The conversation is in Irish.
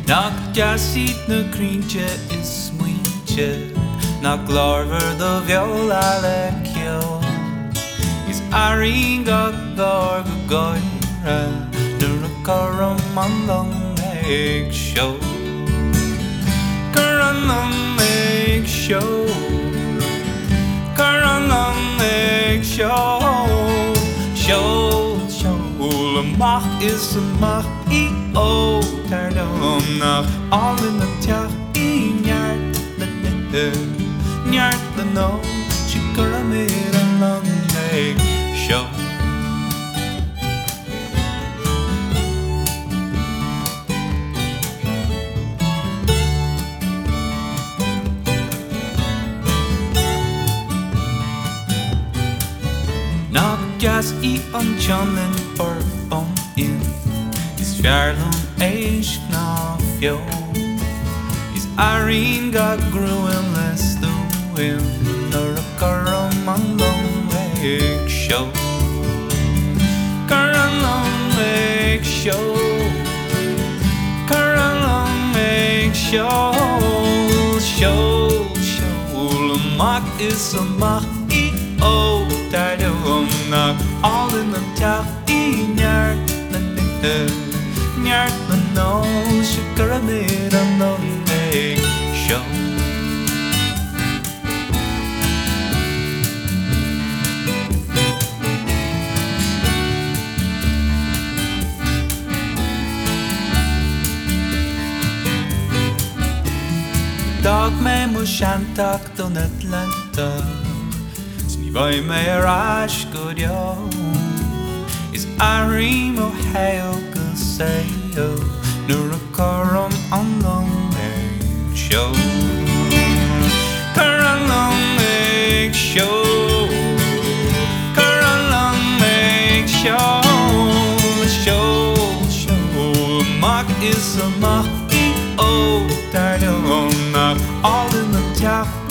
Nach jasit na cringe is muinche nach glorver the viola lecchio is aringa dor goira the corum mandong make show Karanam make show Karanam make show the macht is a macht I o tardom nach all in the tjach I njart the no chikara mera long make show Nach jas I on John for on in is fjarlon eich na fjå is aringa gruen les du in nor karam mandong make show karam make show karam make show mak is a mak I o tardom nach all in the tjach I njart the no shikara mera no make show Dag me mo shantak don Atlanta Vai me rash good yo is Arim Ohio Gusayo Nurakaram on long make show Karanam make show Karanam make show Mak is a mak I o tardom nach all in the tjach